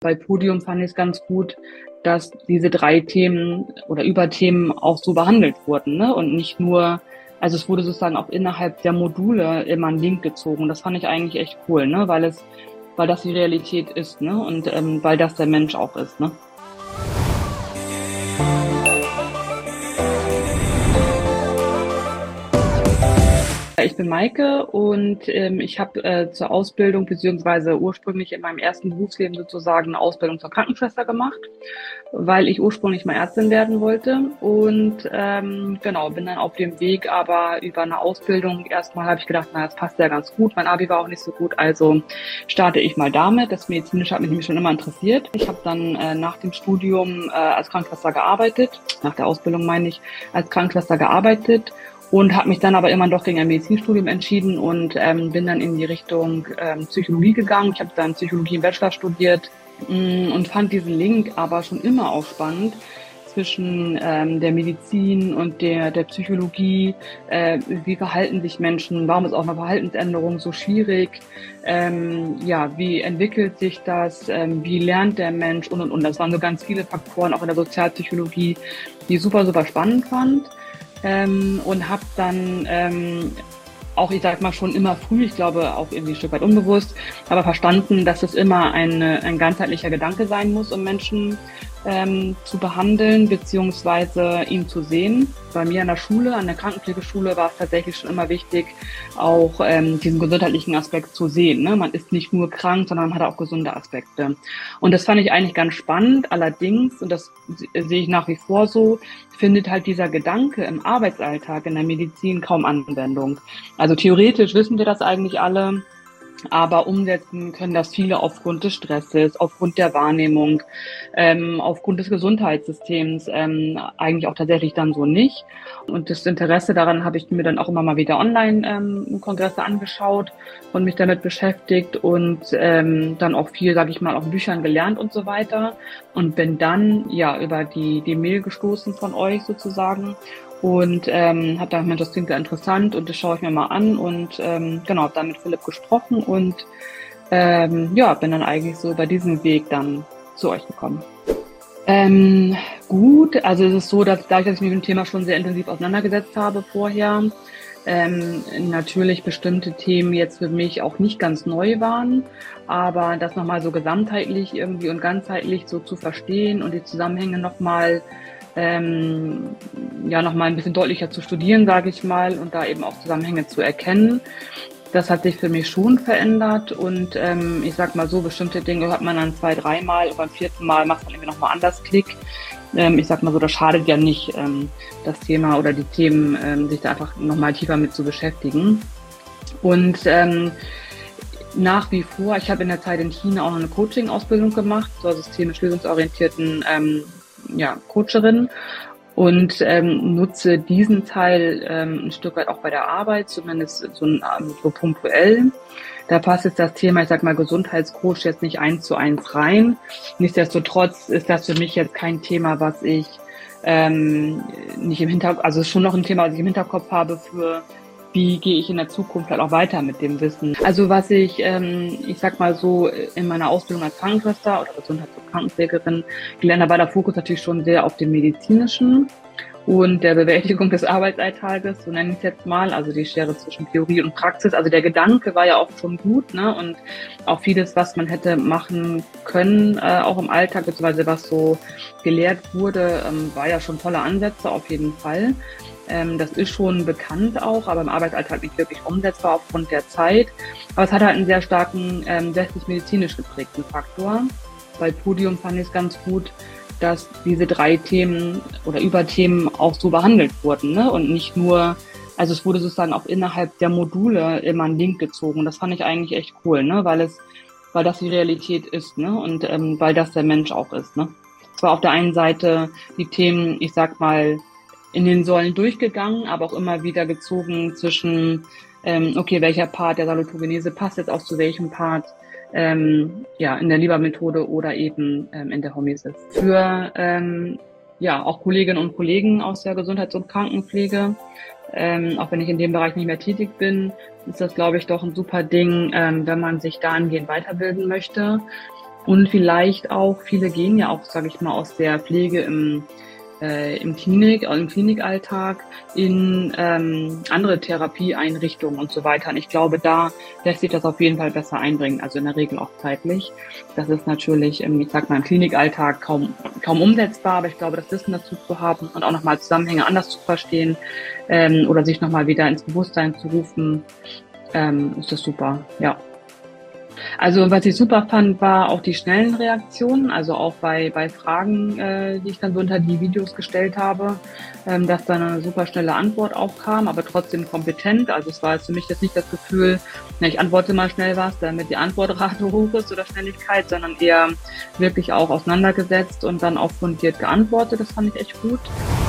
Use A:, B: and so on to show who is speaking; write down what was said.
A: Bei Podium fand ich es ganz gut, dass diese 3 Themen oder Überthemen auch so behandelt wurden, ne? Und nicht nur, also es wurde sozusagen auch innerhalb der Module immer ein Link gezogen. Das fand ich eigentlich echt cool, ne? Weil das die Realität ist, ne? Und weil das der Mensch auch ist, ne? Ich bin Maike und ich habe zur Ausbildung beziehungsweise ursprünglich in meinem ersten Berufsleben sozusagen eine Ausbildung zur Krankenschwester gemacht, weil ich ursprünglich mal Ärztin werden wollte und genau, bin dann auf dem Weg, aber über eine Ausbildung erstmal habe ich gedacht, na, das passt ja ganz gut. Mein Abi war auch nicht so gut, also starte ich mal damit. Das Medizinische hat mich nämlich schon immer interessiert. Ich habe dann nach dem Studium als Krankenschwester gearbeitet, nach der Ausbildung meine ich, als Krankenschwester gearbeitet. Und habe mich dann aber immer doch gegen ein Medizinstudium entschieden und bin dann in die Richtung Psychologie gegangen. Ich habe dann Psychologie im Bachelor studiert und fand diesen Link aber schon immer auch spannend zwischen der Medizin und der Psychologie. Wie verhalten sich Menschen? Warum ist auch eine Verhaltensänderung so schwierig? Ja, wie entwickelt sich das? Wie lernt der Mensch? Und. Das waren so ganz viele Faktoren, auch in der Sozialpsychologie, die ich super, super spannend fand. Und habe dann auch, ich sag mal, schon immer früh, ich glaube auch irgendwie ein Stück weit unbewusst, aber verstanden, dass es immer ein ganzheitlicher Gedanke sein muss, um Menschen zu behandeln beziehungsweise ihn zu sehen. Bei mir an der Schule, an der Krankenpflegeschule, war es tatsächlich schon immer wichtig, auch diesen gesundheitlichen Aspekt zu sehen, ne? Man ist nicht nur krank, sondern man hat auch gesunde Aspekte. Und das fand ich eigentlich ganz spannend. Allerdings, und das sehe ich nach wie vor so, findet halt dieser Gedanke im Arbeitsalltag in der Medizin kaum Anwendung. Also theoretisch wissen wir das eigentlich alle, aber umsetzen können das viele aufgrund des Stresses, aufgrund der Wahrnehmung, aufgrund des Gesundheitssystems eigentlich auch tatsächlich dann so nicht. Und das Interesse daran habe ich mir dann auch immer mal wieder online Kongresse angeschaut und mich damit beschäftigt und dann auch viel, sage ich mal, auf Büchern gelernt und so weiter. Und bin dann ja über die Mail gestoßen von euch sozusagen. Und habe dann gemeint, das klingt ja interessant und das schaue ich mir mal an und genau, habe dann mit Philipp gesprochen und ja, bin dann eigentlich so über diesen Weg dann zu euch gekommen. Gut, also es ist so, dass dadurch, dass ich mich mit dem Thema schon sehr intensiv auseinandergesetzt habe vorher, natürlich bestimmte Themen jetzt für mich auch nicht ganz neu waren, aber das nochmal so gesamtheitlich irgendwie und ganzheitlich so zu verstehen und die Zusammenhänge nochmal ja noch mal ein bisschen deutlicher zu studieren, sage ich mal, und da eben auch Zusammenhänge zu erkennen. Das hat sich für mich schon verändert und ich sag mal so, bestimmte Dinge hört man dann 2, 3 Mal und beim 4. Mal macht man irgendwie nochmal anders Klick. Ich sag mal so, das schadet ja nicht, das Thema oder die Themen, sich da einfach nochmal tiefer mit zu beschäftigen. Und nach wie vor, ich habe in der Zeit in China auch noch eine Coaching-Ausbildung gemacht, zur systemisch lösungsorientierten Coacherin und nutze diesen Teil ein Stück weit auch bei der Arbeit, zumindest so punktuell. Da passt jetzt das Thema, ich sag mal, Gesundheitscoach jetzt nicht 1:1 rein. Nichtsdestotrotz ist das für mich jetzt kein Thema, was ich nicht im Hinterkopf, also schon noch ein Thema, was ich im Hinterkopf habe für wie gehe ich in der Zukunft halt auch weiter mit dem Wissen. Also was ich sag mal so, in meiner Ausbildung als Krankenschwester oder Gesundheits- und Krankenpflegerin gelernt habe, war der Fokus natürlich schon sehr auf dem Medizinischen und der Bewältigung des Arbeitsalltages, so nenne ich es jetzt mal, also die Schere zwischen Theorie und Praxis. Also der Gedanke war ja auch schon gut, ne? Und auch vieles, was man hätte machen können, auch im Alltag, beziehungsweise was so gelehrt wurde, war ja schon tolle Ansätze auf jeden Fall. Das ist schon bekannt auch, aber im Arbeitsalltag nicht wirklich umsetzbar aufgrund der Zeit. Aber es hat halt einen sehr starken westlich-medizinisch geprägten Faktor. Bei Podium fand ich es ganz gut, dass diese 3 Themen oder Überthemen auch so behandelt wurden, ne? Und nicht nur, also es wurde sozusagen auch innerhalb der Module immer ein Link gezogen. Das fand ich eigentlich echt cool, ne? Weil das die Realität ist, ne? Und weil das der Mensch auch ist, ne? Es war auf der einen Seite die Themen, ich sag mal, in den Säulen durchgegangen, aber auch immer wieder gezogen zwischen, okay, welcher Part der Salutogenese passt jetzt auch zu welchem Part, in der Leber-Methode oder eben in der Hormesis. Für auch Kolleginnen und Kollegen aus der Gesundheits- und Krankenpflege, auch wenn ich in dem Bereich nicht mehr tätig bin, ist das, glaube ich, doch ein super Ding, wenn man sich dahingehend weiterbilden möchte. Und vielleicht auch, viele gehen ja auch, sage ich mal, aus der Pflege im Klinikalltag in andere Therapieeinrichtungen und so weiter. Und ich glaube, da lässt sich das auf jeden Fall besser einbringen, also in der Regel auch zeitlich. Das ist natürlich, ich sag mal, im Klinikalltag kaum umsetzbar, aber ich glaube, das Wissen dazu zu haben und auch nochmal Zusammenhänge anders zu verstehen oder sich nochmal wieder ins Bewusstsein zu rufen, ist das super, ja. Also was ich super fand, war auch die schnellen Reaktionen, also auch bei Fragen, die ich dann so unter die Videos gestellt habe, dass da eine super schnelle Antwort auch kam, aber trotzdem kompetent. Also es war jetzt für mich jetzt nicht das Gefühl, na, ich antworte mal schnell was, damit die Antwortrate hoch ist oder Schnelligkeit, sondern eher wirklich auch auseinandergesetzt und dann auch fundiert geantwortet. Das fand ich echt gut.